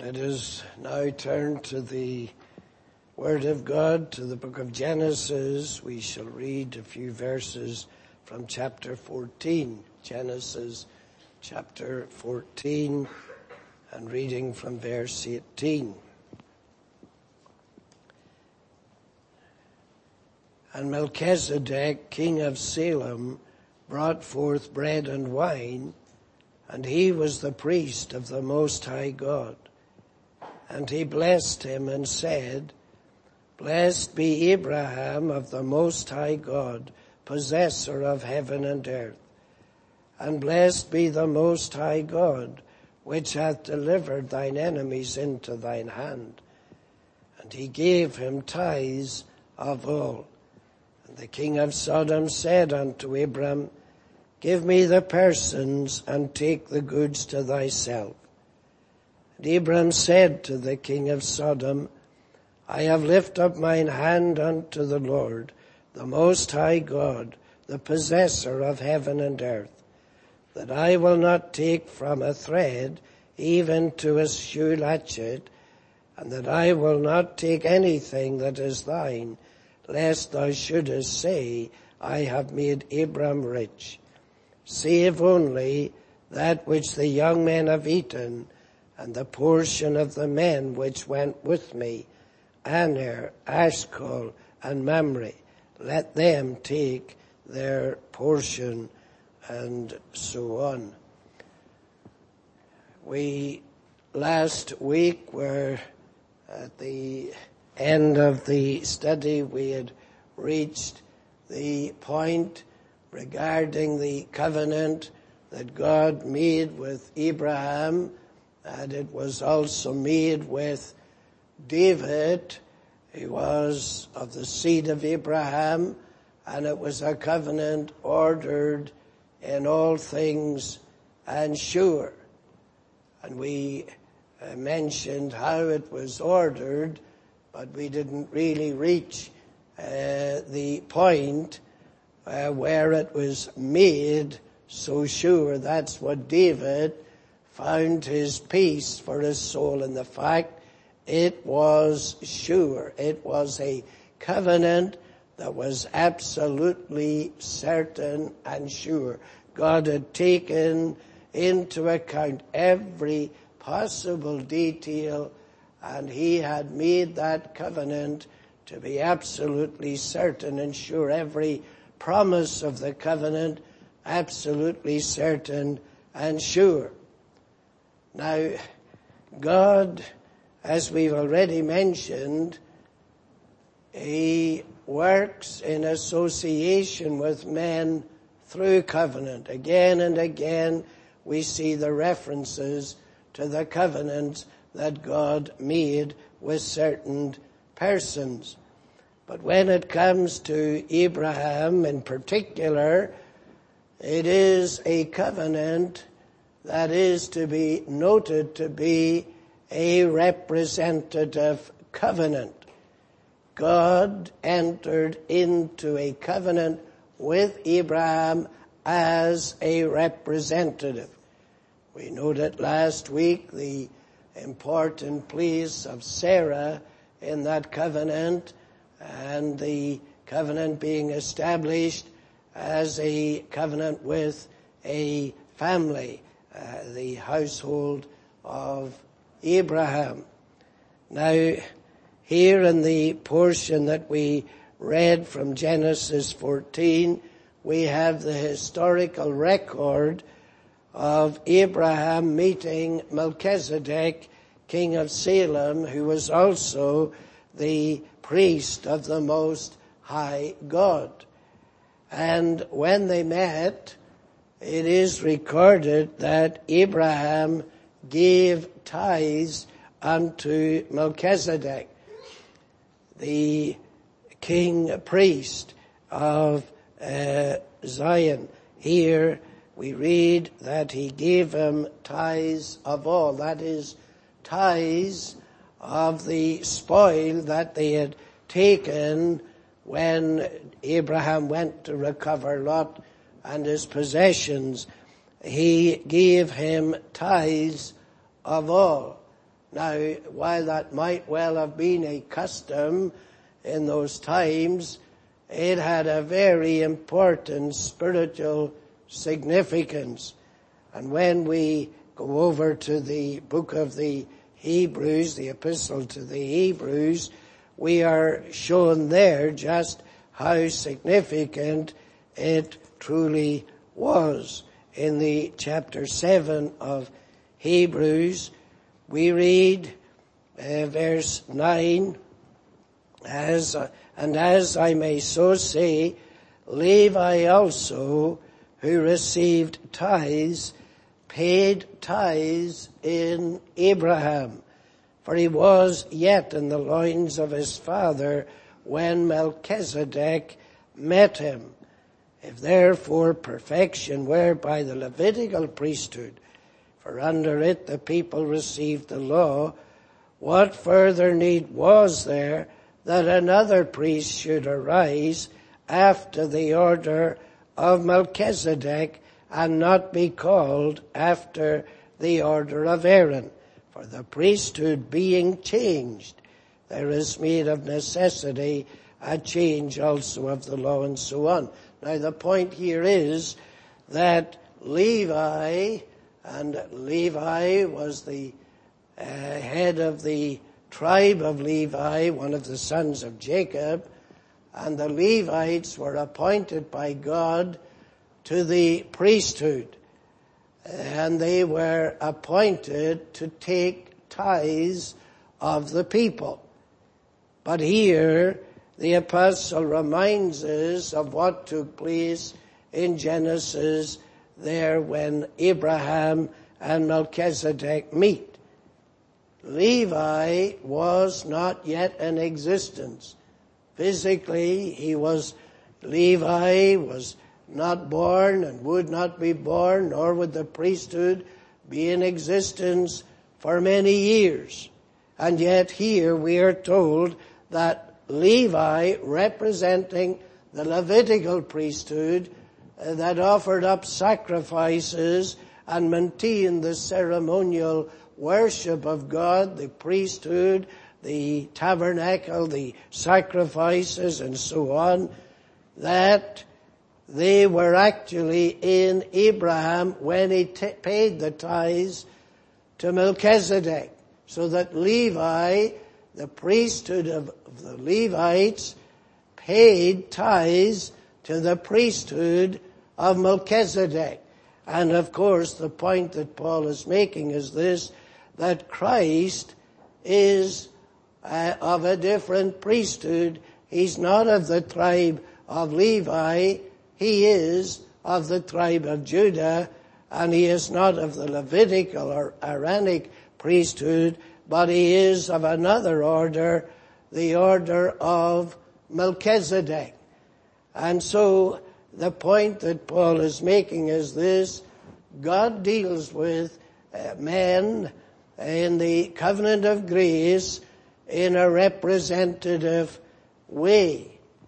Let us now turn to the Word of God, to the book of Genesis. We shall read a few verses from chapter 14. Genesis chapter 14 and reading from verse 18. And Melchizedek, king of Salem, brought forth bread and wine, and he was the priest of the Most High God. And he blessed him and said, Blessed be Abraham of the Most High God, possessor of heaven and earth. And blessed be the Most High God, which hath delivered thine enemies into thine hand. And he gave him tithes of all. And the king of Sodom said unto Abram, Give me the persons, and take the goods to thyself. And Abram said to the king of Sodom, I have lifted up mine hand unto the Lord, the Most High God, the possessor of heaven and earth, that I will not take from a thread even to a shoe latchet, and that I will not take anything that is thine, lest thou shouldest say, I have made Abram rich, save only that which the young men have eaten, and the portion of the men which went with me, Aner, Ashcol, and Mamre, let them take their portion, and so on. We last week were at the end of the study. We had reached the point regarding the covenant that God made with Abraham, and it was also made with David. He was of the seed of Abraham, and it was a covenant ordered in all things and sure. And we mentioned how it was ordered, but we didn't really reach the point where it was made so sure. That's what David found his peace for his soul in the fact it was sure. It was a covenant that was absolutely certain and sure. God had taken into account every possible detail, and he had made that covenant to be absolutely certain and sure. Every promise of the covenant absolutely certain and sure. Now, God, as we've already mentioned, he works in association with men through covenant. Again and again we see the references to the covenants that God made with certain persons. But when it comes to Abraham in particular, it is a covenant that is to be noted to be a representative covenant. God entered into a covenant with Abraham as a representative. We noted last week the important place of Sarah in that covenant, and the covenant being established as a covenant with a family, the household of Abraham. Now, here in the portion that we read from Genesis 14, we have the historical record of Abraham meeting Melchizedek, king of Salem, who was also the priest of the Most High God. And when they met, it is recorded that Abraham gave tithes unto Melchizedek, the king priest of Zion. Here we read that he gave him tithes of all. That is, tithes of the spoil that they had taken when Abraham went to recover Lot and his possessions. He gave him tithes of all. Now, while that might well have been a custom in those times, it had a very important spiritual significance. And when we go over to the book of the Hebrews, the epistle to the Hebrews, we are shown there just how significant it truly was. In the chapter 7 of Hebrews, we read verse 9, as I may so say, Levi also, who received tithes, paid tithes in Abraham, for he was yet in the loins of his father when Melchizedek met him. If therefore perfection were by the Levitical priesthood, for under it the people received the law, what further need was there that another priest should arise after the order of Melchizedek, and not be called after the order of Aaron? For the priesthood being changed, there is made of necessity a change also of the law, and so on. Now the point here is that Levi was the head of the tribe of Levi, one of the sons of Jacob, and the Levites were appointed by God to the priesthood, and they were appointed to take tithes of the people. But here the apostle reminds us of what took place in Genesis there when Abraham and Melchizedek meet. Levi was not yet in existence. Physically, Levi was not born and would not be born, nor would the priesthood be in existence for many years. And yet here we are told that Levi, representing the Levitical priesthood that offered up sacrifices and maintained the ceremonial worship of God, the priesthood, the tabernacle, the sacrifices, and so on, that they were actually in Abraham when he paid the tithes to Melchizedek. So that Levi, the priesthood of the Levites, paid tithes to the priesthood of Melchizedek. And of course, the point that Paul is making is this, that Christ is of a different priesthood. He's not of the tribe of Levi. He is of the tribe of Judah, and he is not of the Levitical or Aaronic priesthood, but he is of another order, the order of Melchizedek. And so the point that Paul is making is this: God deals with men in the covenant of grace in a representative way.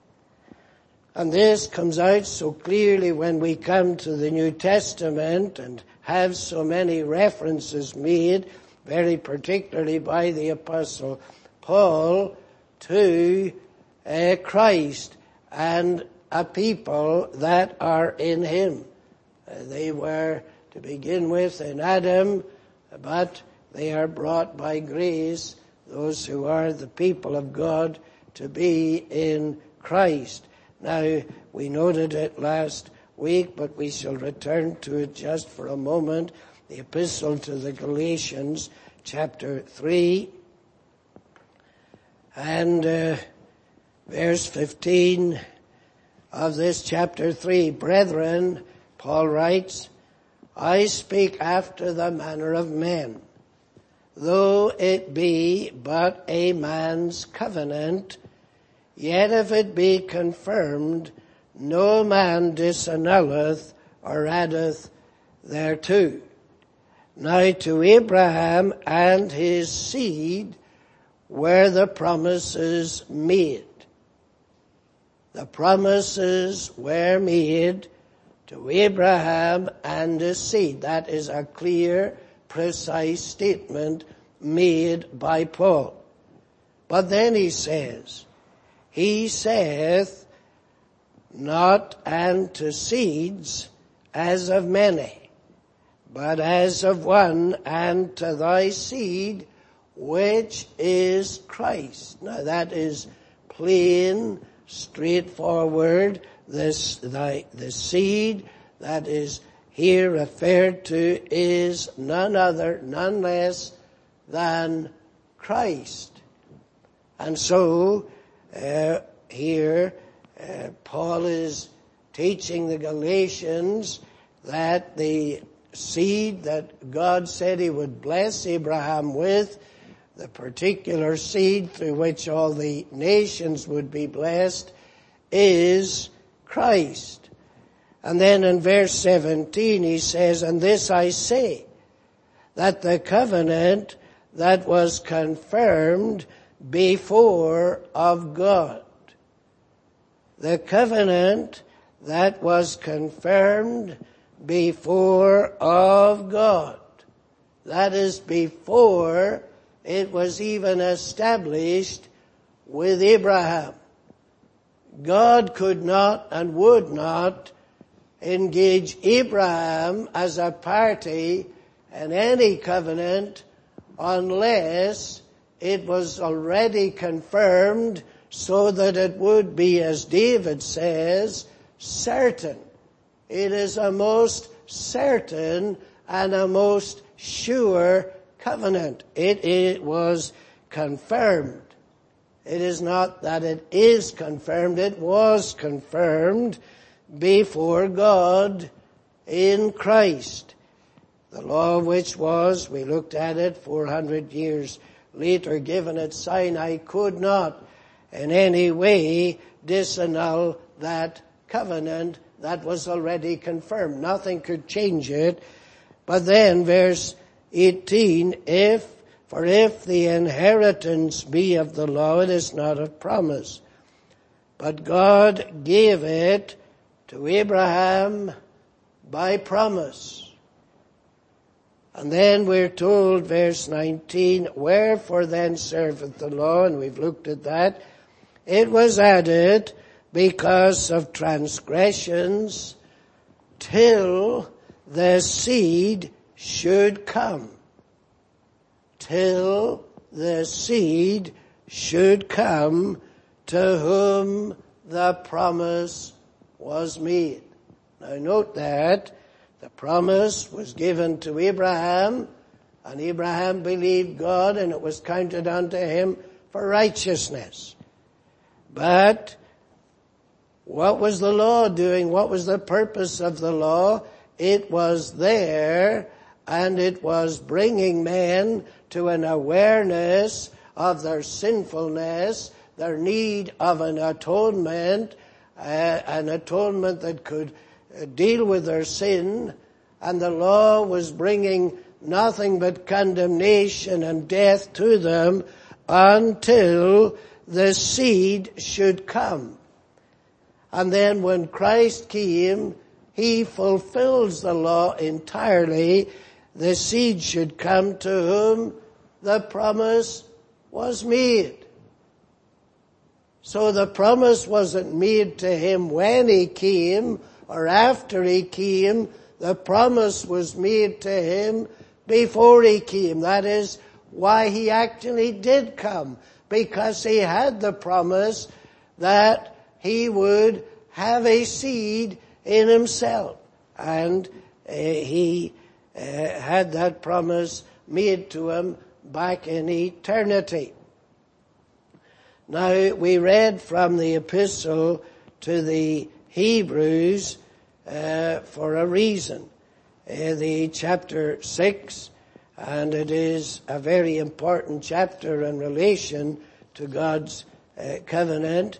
And this comes out so clearly when we come to the New Testament and have so many references made, very particularly by the Apostle Paul, to Christ and a people that are in him. They were, to begin with, in Adam, but they are brought by grace, those who are the people of God, to be in Christ. Now, we noted it last week, but we shall return to it just for a moment. The Epistle to the Galatians, chapter 3, and verse 15 of this chapter 3. Brethren, Paul writes, I speak after the manner of men, though it be but a man's covenant, yet if it be confirmed, no man disannulleth or addeth thereto. Now to Abraham and his seed were the promises made. The promises were made to Abraham and his seed. That is a clear, precise statement made by Paul. But then he saith, not unto seeds as of many, but as of one, and to thy seed, which is Christ. Now that is plain, straightforward. The seed that is here referred to is none other, none less than Christ. And so, here, Paul is teaching the Galatians that the seed that God said he would bless Abraham with, the particular seed through which all the nations would be blessed, is Christ. And then in verse 17 he says, and this I say, that the covenant that was confirmed before of God. The covenant that was confirmed before of God. That is before it was even established with Abraham. God could not and would not engage Abraham as a party in any covenant unless it was already confirmed so that it would be, as David says, certain. It is a most certain and a most sure covenant. It was confirmed. It is not that it is confirmed, it was confirmed before God in Christ. The law which was, we looked at it 400 years later, given at Sinai, could not in any way disannul that covenant that was already confirmed. Nothing could change it. But then verse 18, if the inheritance be of the law, it is not of promise. But God gave it to Abraham by promise. And then we're told, verse 19, wherefore then serveth the law, and we've looked at that. It was added because of transgressions till the seed should come. Till the seed should come to whom the promise was made. Now note that the promise was given to Abraham, and Abraham believed God, and it was counted unto him for righteousness. But what was the law doing? What was the purpose of the law? It was there, and it was bringing men to an awareness of their sinfulness, their need of an atonement that could deal with their sin. And the law was bringing nothing but condemnation and death to them until the seed should come. And then when Christ came, he fulfills the law entirely. The seed should come to whom the promise was made. So the promise wasn't made to him when he came or after he came. The promise was made to him before he came. That is why he actually did come, because he had the promise that he would have a seed in himself. And he had that promise made to him back in eternity. Now, we read from the epistle to the Hebrews for a reason. The chapter 6, and it is a very important chapter in relation to God's covenant.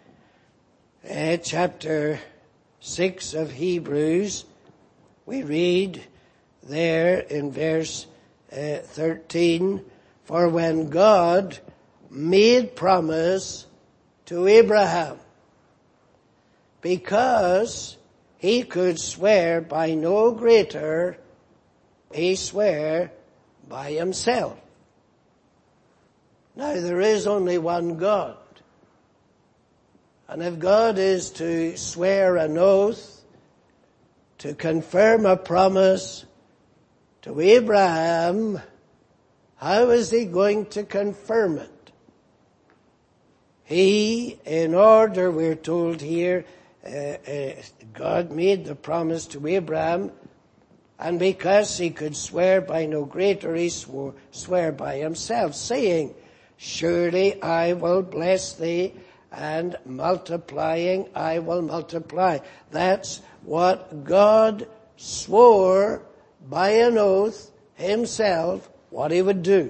Chapter 6 of Hebrews, we read there in verse 13, for when God made promise to Abraham, because he could swear by no greater, he sware by himself. Now there is only one God. And if God is to swear an oath, to confirm a promise to Abraham, how is he going to confirm it? He, in order, we're told here, God made the promise to Abraham, and because he could swear by no greater, he swear by himself, saying, surely I will bless thee, and multiplying I will multiply. That's what God swore by an oath himself, what he would do.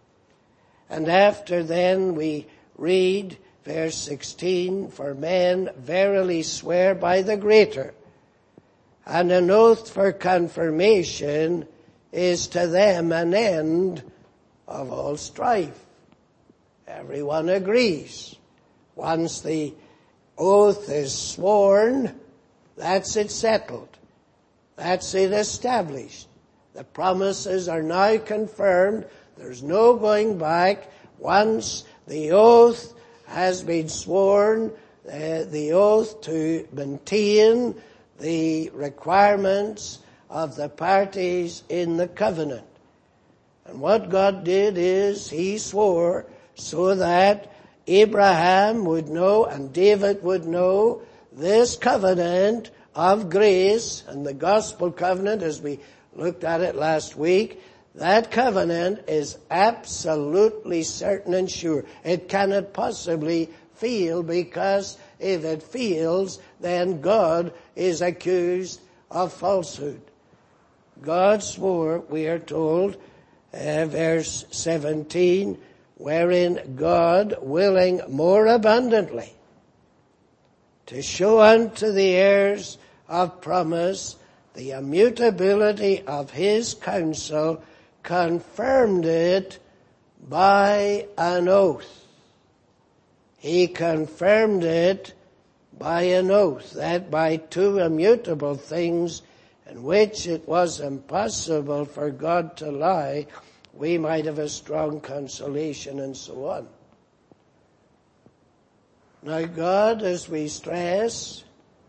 And after then we read verse 16, for men verily swear by the greater, and an oath for confirmation is to them an end of all strife. Everyone agrees. Once the oath is sworn, that's it settled. That's it established. The promises are now confirmed. There's no going back. Once the oath has been sworn, the oath to maintain the requirements of the parties in the covenant. And what God did is he swore so that Abraham would know and David would know this covenant of grace, and the gospel covenant, as we looked at it last week, that covenant is absolutely certain and sure. It cannot possibly fail, because if it fails, then God is accused of falsehood. God swore, we are told, verse 17, wherein God, willing more abundantly to show unto the heirs of promise the immutability of his counsel, confirmed it by an oath. He confirmed it by an oath, that by two immutable things in which it was impossible for God to lie, we might have a strong consolation, and so on. Now God, as we stress,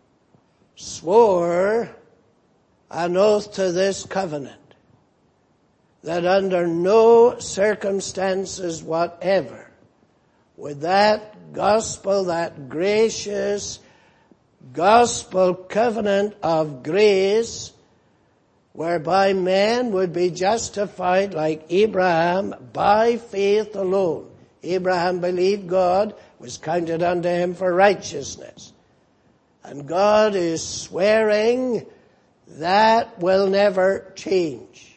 swore an oath to this covenant, that under no circumstances whatever would that gospel, that gracious gospel covenant of grace, whereby man would be justified like Abraham by faith alone. Abraham believed God, was counted unto him for righteousness. And God is swearing that will never change.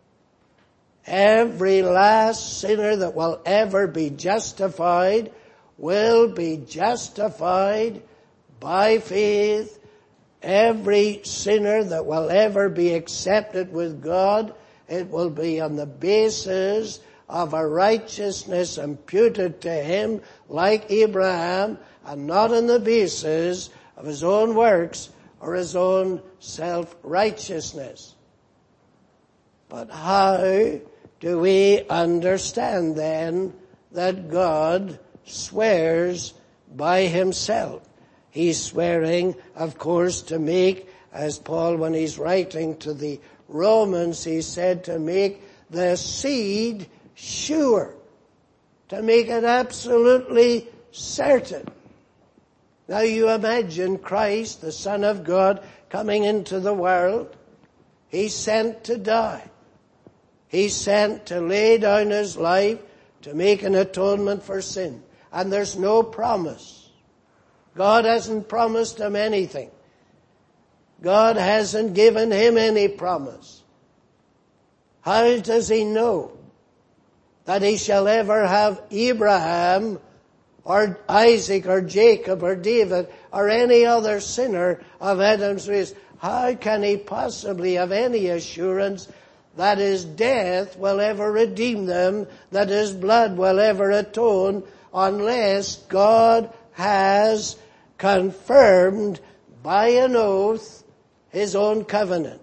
Every last sinner that will ever be justified will be justified by faith. Every sinner that will ever be accepted with God, it will be on the basis of a righteousness imputed to him like Abraham, and not on the basis of his own works or his own self-righteousness. But how do we understand then that God swears by himself? He's swearing, of course, to make, as Paul, when he's writing to the Romans, he said to make the seed sure, to make it absolutely certain. Now you imagine Christ, the Son of God, coming into the world. He's sent to die. He's sent to lay down his life to make an atonement for sin. And there's no promise. God hasn't promised him anything. God hasn't given him any promise. How does he know that he shall ever have Abraham or Isaac or Jacob or David or any other sinner of Adam's race? How can he possibly have any assurance that his death will ever redeem them, that his blood will ever atone, unless God has confirmed by an oath his own covenant?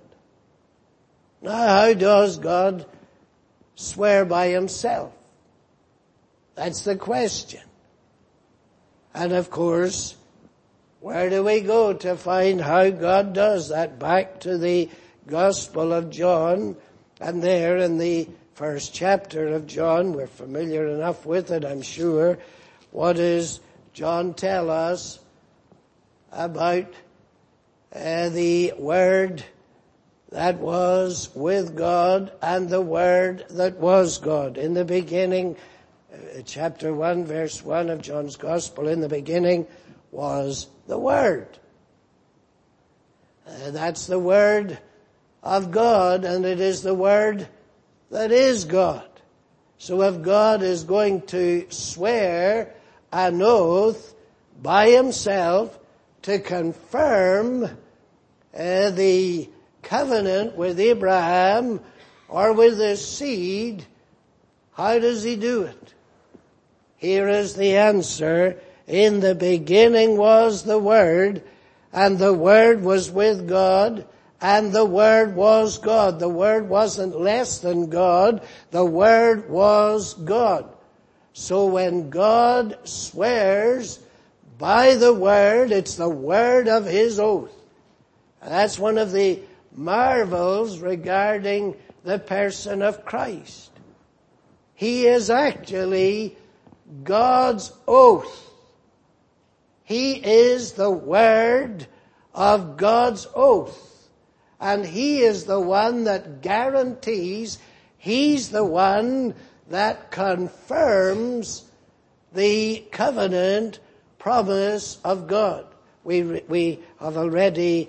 Now, how does God swear by himself? That's the question. And of course, where do we go to find how God does that? Back to the Gospel of John, and there in the first chapter of John, we're familiar enough with it, I'm sure. What does John tell us about the Word that was with God and the Word that was God? In the beginning, chapter 1, verse 1 of John's Gospel, in the beginning was the Word. That's the Word of God, and it is the Word that is God. So if God is going to swear an oath by himself to confirm the covenant with Abraham or with his seed, how does he do it? Here is the answer. In the beginning was the Word, and the Word was with God, and the Word was God. The Word wasn't less than God. The Word was God. So when God swears by the Word, it's the word of his oath. And that's one of the marvels regarding the person of Christ. He is actually God's oath. He is the word of God's oath. And he is the one that guarantees, he's the one that confirms the covenant promise of God. We have already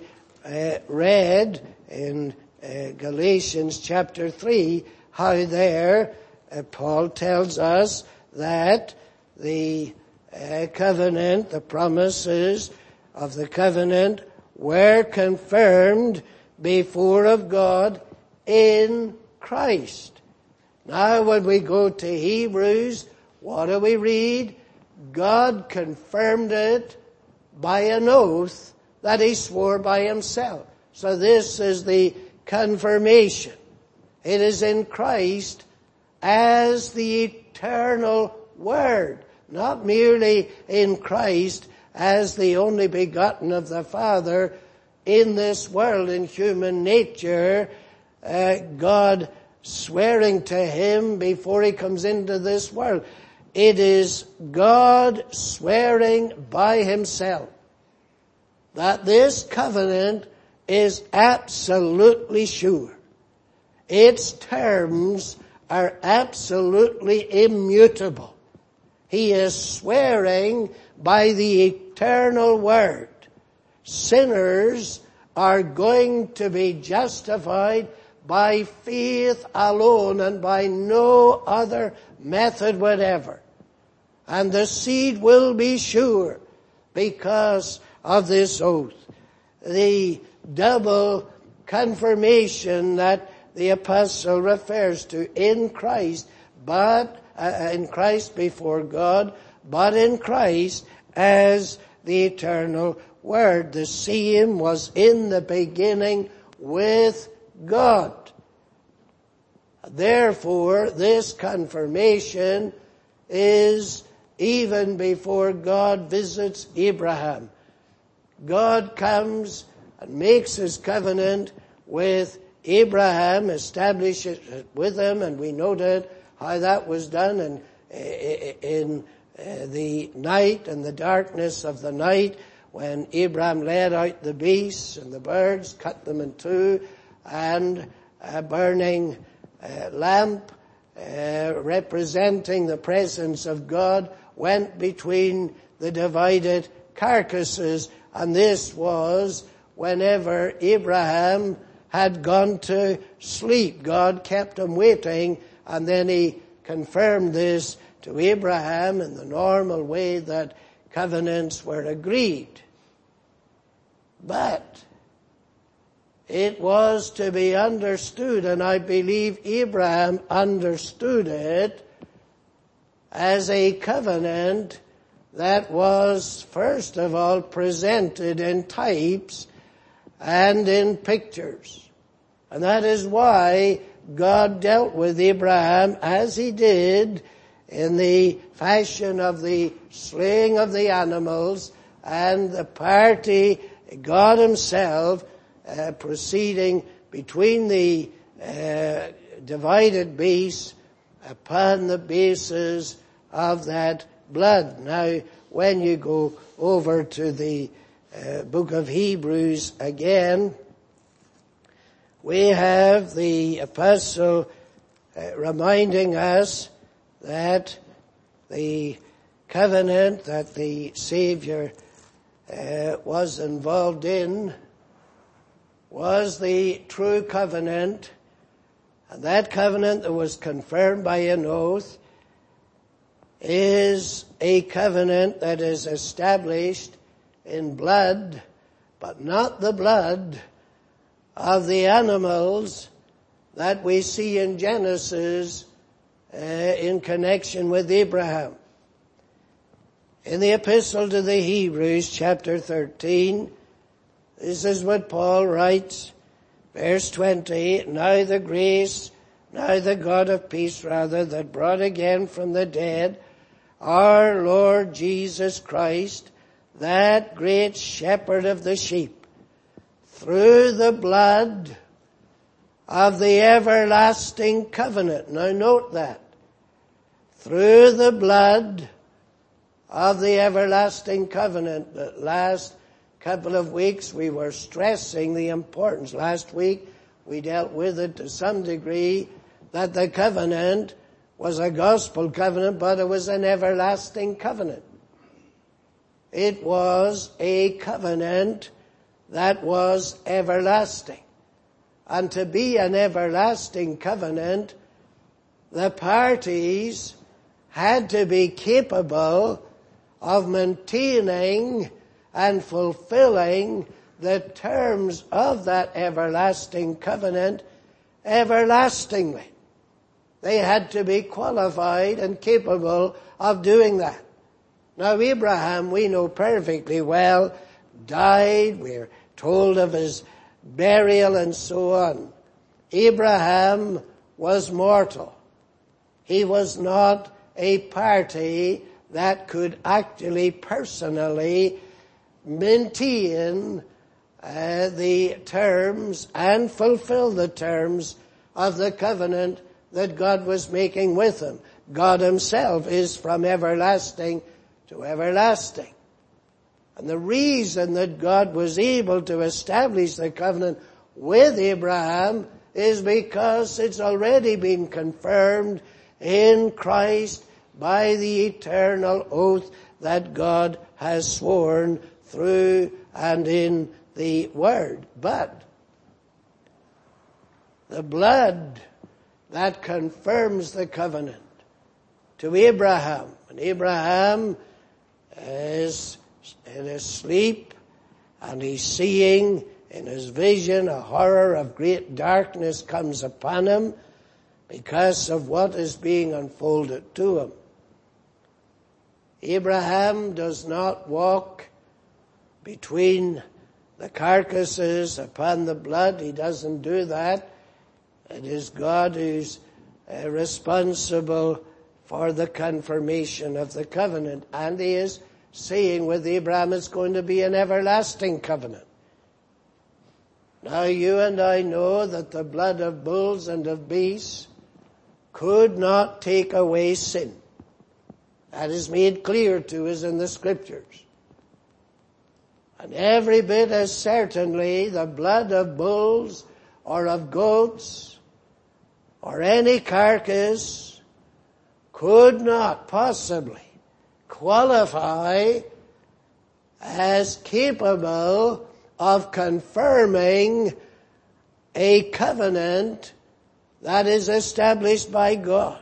read in Galatians chapter 3 how there Paul tells us that the covenant, the promises of the covenant were confirmed before of God in Christ. Now when we go to Hebrews, what do we read? God confirmed it by an oath that he swore by himself. So this is the confirmation. It is in Christ as the eternal Word, not merely in Christ as the only begotten of the Father in this world, in human nature, God swearing to him before he comes into this world. It is God swearing by himself that this covenant is absolutely sure. Its terms are absolutely immutable. He is swearing by the eternal Word. Sinners are going to be justified by faith alone and by no other method whatever. And the seed will be sure because of this oath. The double confirmation that the apostle refers to in Christ, but in Christ before God, but in Christ as the eternal Word. The same was in the beginning with God. Therefore, this confirmation is even before God visits Abraham. God comes and makes his covenant with Abraham, establishes it with him, and we noted how that was done in the night and the darkness of the night when Abraham led out the beasts and the birds, cut them in two, and a burning lamp representing the presence of God went between the divided carcasses. And this was whenever Abraham had gone to sleep. God kept him waiting, and then he confirmed this to Abraham in the normal way that covenants were agreed. But it was to be understood, and I believe Abraham understood it, as a covenant that was first of all presented in types and in pictures. And that is why God dealt with Abraham as he did in the fashion of the slaying of the animals and the party, God himself, proceeding between the divided beasts upon the basis of that blood. Now, when you go over to the book of Hebrews again, we have the apostle reminding us that the covenant that the Savior was involved in was the true covenant, and that covenant that was confirmed by an oath is a covenant that is established in blood, but not the blood of the animals that we see in Genesis in connection with Abraham. In the epistle to the Hebrews, chapter 13, this is what Paul writes, verse 20, now the God of peace that brought again from the dead our Lord Jesus Christ, that great shepherd of the sheep, through the blood of the everlasting covenant. Now note that. Through the blood of the everlasting covenant. The last couple of weeks we were stressing the importance. Last week we dealt with it to some degree, that the covenant was a gospel covenant, but it was an everlasting covenant. It was a covenant that was everlasting. And to be an everlasting covenant, the parties had to be capable of maintaining and fulfilling the terms of that everlasting covenant everlastingly. They had to be qualified and capable of doing that. Now Abraham, we know perfectly well, died. We're told of his burial and so on. Abraham was mortal. He was not a party that could actually personally maintain the terms and fulfill the terms of the covenant that God was making with him. God himself is from everlasting to everlasting. And the reason that God was able to establish the covenant with Abraham is because it's already been confirmed in Christ by the eternal oath that God has sworn through and in the Word. But the blood that confirms the covenant to Abraham, and Abraham is in his sleep, and he's seeing in his vision a horror of great darkness comes upon him because of what is being unfolded to him. Abraham does not walk between the carcasses upon the blood. He doesn't do that. It is God who's responsible for the confirmation of the covenant. And he is saying with Abraham it's going to be an everlasting covenant. Now you and I know that the blood of bulls and of beasts could not take away sin. That is made clear to us in the Scriptures. And every bit as certainly the blood of bulls or of goats or any carcass could not possibly qualify as capable of confirming a covenant that is established by God.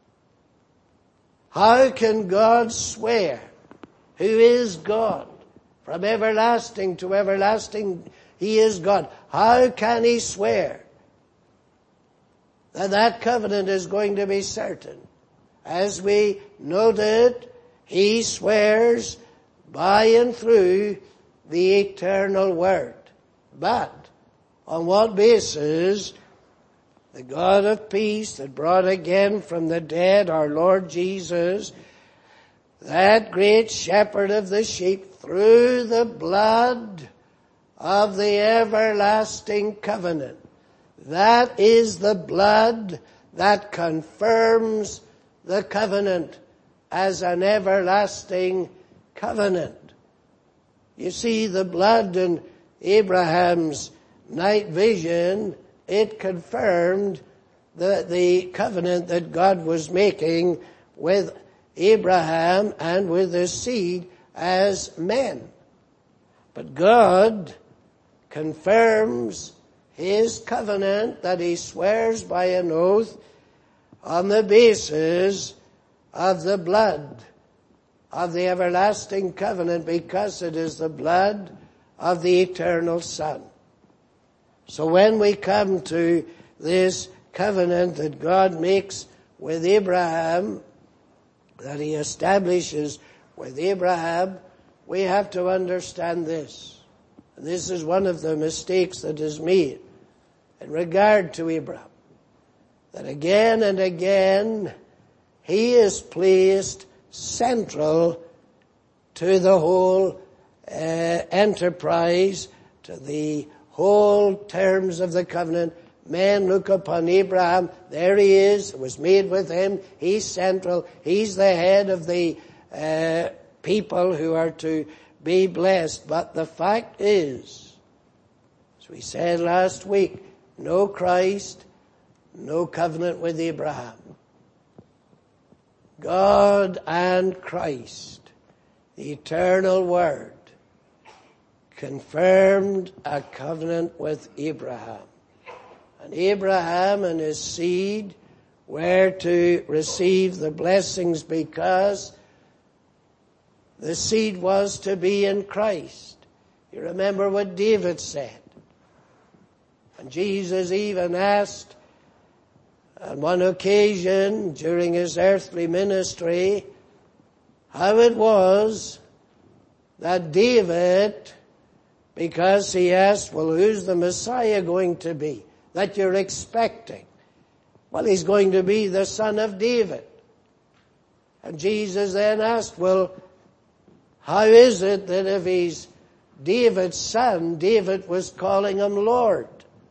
How can God swear, who is God, from everlasting to everlasting? He is God. How can he swear that that covenant is going to be certain? As we noted, he swears by and through the eternal Word. But on what basis? the God of peace that brought again from the dead our Lord Jesus, that great shepherd of the sheep, through the blood of the everlasting covenant. That is the blood that confirms the covenant as an everlasting covenant. You see, the blood in Abraham's night vision, it confirmed the covenant that God was making with Abraham and with his seed as men. But God confirms his covenant that he swears by an oath on the basis of the blood of the everlasting covenant, because it is the blood of the eternal Son. So when we come to this covenant that God makes with Abraham, that he establishes with Abraham, we have to understand this. And this is one of the mistakes that is made in regard to Abraham. That again and again, he is placed central to the whole enterprise, to the whole terms of the covenant. Men look upon Abraham. There he is. It was made with him. He's central. He's the head of the people who are to be blessed. But the fact is, as we said last week, no Christ, no covenant with Abraham. God and Christ, the eternal Word, confirmed a covenant with Abraham. And Abraham and his seed were to receive the blessings because the seed was to be in Christ. You remember what David said. And Jesus even asked on one occasion during his earthly ministry how it was that David, because he asked, well, who's the Messiah going to be that you're expecting? Well, he's going to be the son of David. And Jesus then asked, well, how is it that if he's David's son, David was calling him Lord?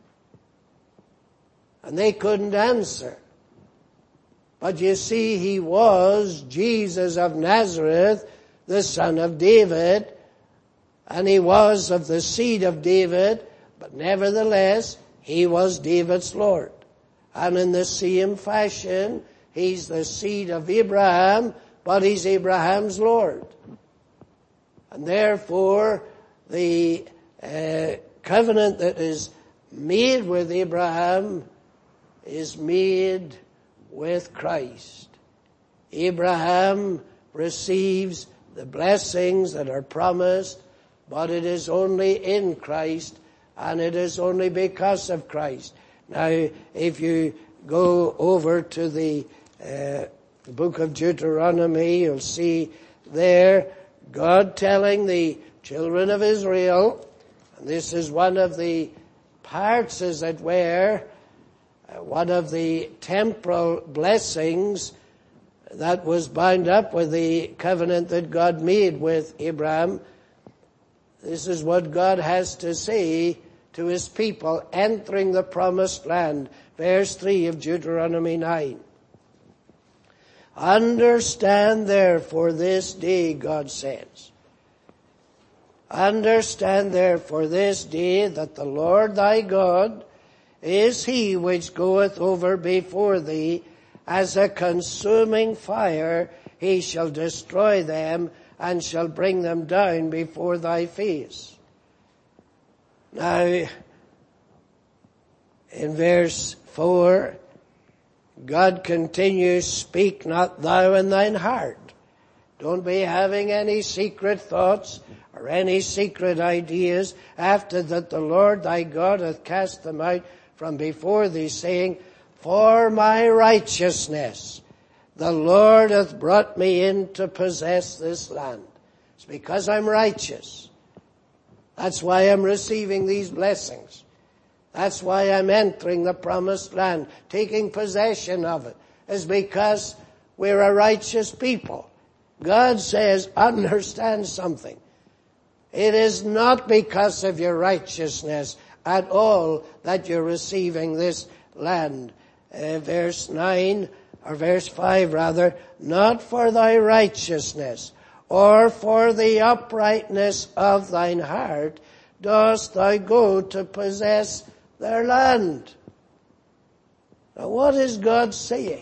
And they couldn't answer. But you see, he was Jesus of Nazareth, the son of David, and he was of the seed of David, but nevertheless, he was David's Lord. And in the same fashion, he's the seed of Abraham, but he's Abraham's Lord. And therefore, the covenant that is made with Abraham is made with Christ. Abraham receives the blessings that are promised, but it is only in Christ, and it is only because of Christ. Now, if you go over to the book of Deuteronomy, you'll see there God telling the children of Israel, and this is one of the parts, as it were, one of the temporal blessings that was bound up with the covenant that God made with Abraham. This is what God has to say to his people entering the promised land. Verse 3 of Deuteronomy 9. Understand therefore this day, God says. Understand therefore this day that the Lord thy God is he which goeth over before thee as a consuming fire. He shall destroy them and shall bring them down before thy face. Now, in verse 4, God continues, speak not thou in thine heart. Don't be having any secret thoughts or any secret ideas after that the Lord thy God hath cast them out from before thee, saying, for my righteousness the Lord hath brought me in to possess this land. It's because I'm righteous. That's why I'm receiving these blessings. That's why I'm entering the promised land, taking possession of it, is because we're a righteous people. God says, understand something. It is not because of your righteousness at all that you're receiving this land. Verse 9, or verse 5 rather, not for thy righteousness or for the uprightness of thine heart dost thou go to possess their land. Now what is God saying?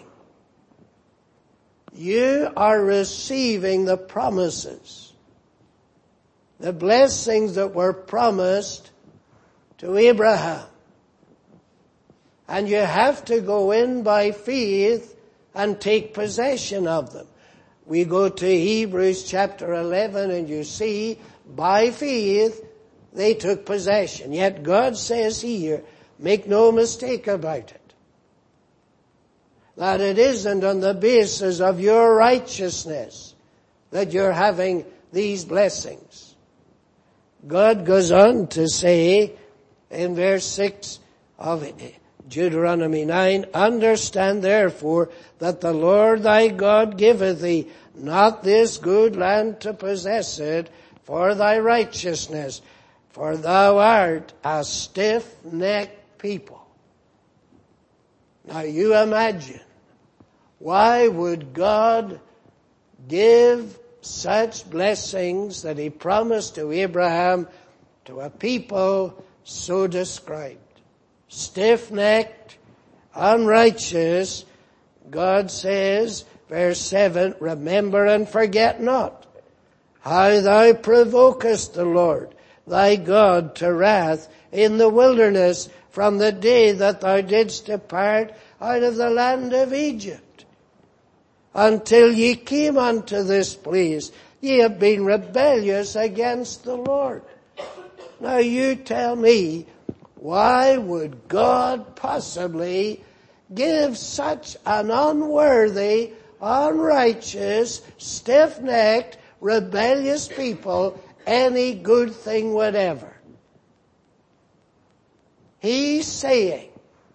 You are receiving the promises, the blessings that were promised to Abraham. And you have to go in by faith and take possession of them. We go to Hebrews chapter 11 and you see, by faith, they took possession. Yet God says here, make no mistake about it, that it isn't on the basis of your righteousness that you're having these blessings. God goes on to say in verse 6 of Deuteronomy 9, understand therefore that the Lord thy God giveth thee not this good land to possess it for thy righteousness, for thou art a stiff-necked people. Now you imagine, why would God give such blessings that he promised to Abraham to a people so described? Stiff-necked, unrighteous. God says, verse 7, remember and forget not how thou provokest the Lord thy God to wrath in the wilderness from the day that thou didst depart out of the land of Egypt, until ye came unto this place. Ye have been rebellious against the Lord. Now you tell me, why would God possibly give such an unworthy, unrighteous, stiff-necked, rebellious people any good thing whatever? He's saying,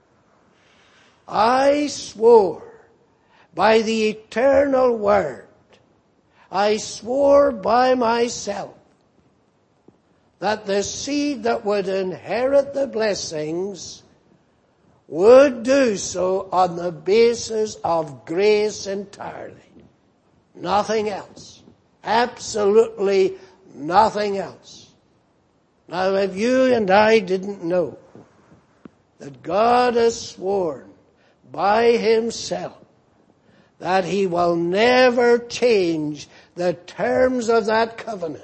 I swore by the eternal word, I swore by myself, that the seed that would inherit the blessings would do so on the basis of grace entirely. Nothing else. Absolutely nothing else. Now if you and I didn't know that God has sworn by himself that he will never change the terms of that covenant,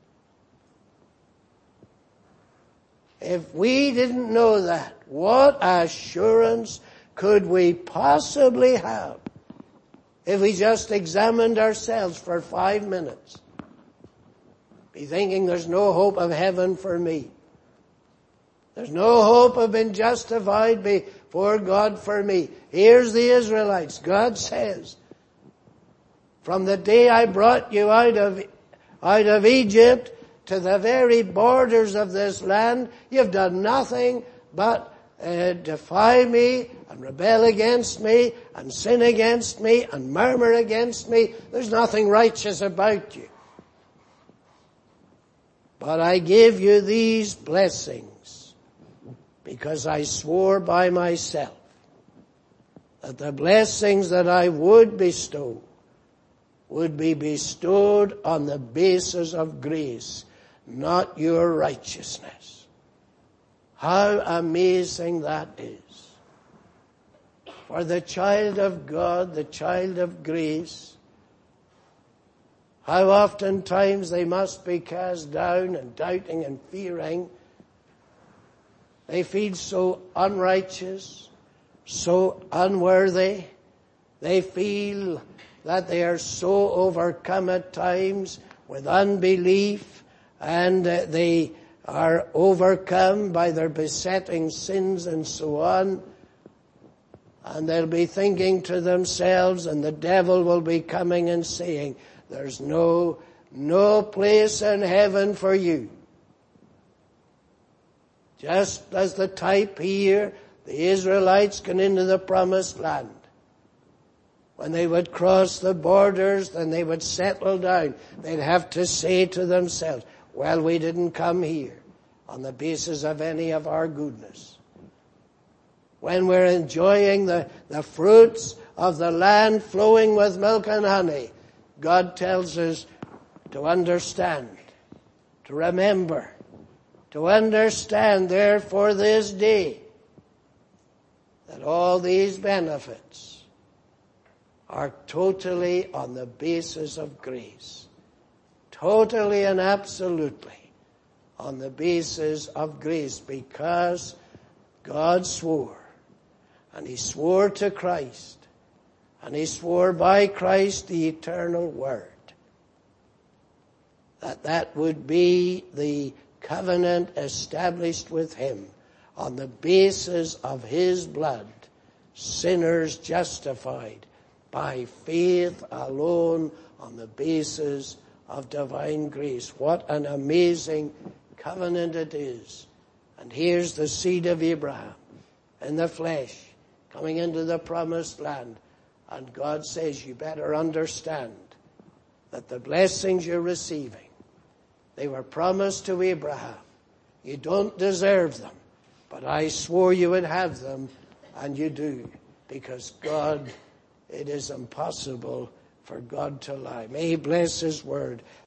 if we didn't know that, what assurance could we possibly have if we just examined ourselves for 5 minutes? Be thinking there's no hope of heaven for me. There's no hope of being justified before God for me. Here's the Israelites. God says, from the day I brought you out of Egypt to the very borders of this land, you've done nothing but defy me and rebel against me and sin against me and murmur against me. There's nothing righteous about you. But I give you these blessings because I swore by myself that the blessings that I would bestow would be bestowed on the basis of grace, not your righteousness. How amazing that is. For the child of God, the child of grace, how oftentimes they must be cast down and doubting and fearing. They feel so unrighteous, so unworthy. They feel that they are so overcome at times with unbelief, and they are overcome by their besetting sins and so on. And they'll be thinking to themselves, and the devil will be coming and saying, there's no place in heaven for you. Just as the type here, the Israelites going into the promised land. When they would cross the borders, then they would settle down. They'd have to say to themselves, well, we didn't come here on the basis of any of our goodness. When we're enjoying the fruits of the land flowing with milk and honey, God tells us to understand, to remember, to understand, therefore, this day, that all these benefits are totally on the basis of grace. Totally and absolutely on the basis of grace, because God swore, and He swore to Christ, and He swore by Christ the eternal Word, that would be the covenant established with Him on the basis of His blood, sinners justified by faith alone on the basis of divine grace. What an amazing covenant it is. And here's the seed of Abraham in the flesh coming into the promised land. And God says, you better understand that the blessings you're receiving, they were promised to Abraham. You don't deserve them, but I swore you would have them, and you do, because God, it is impossible for God to lie. May He bless His word.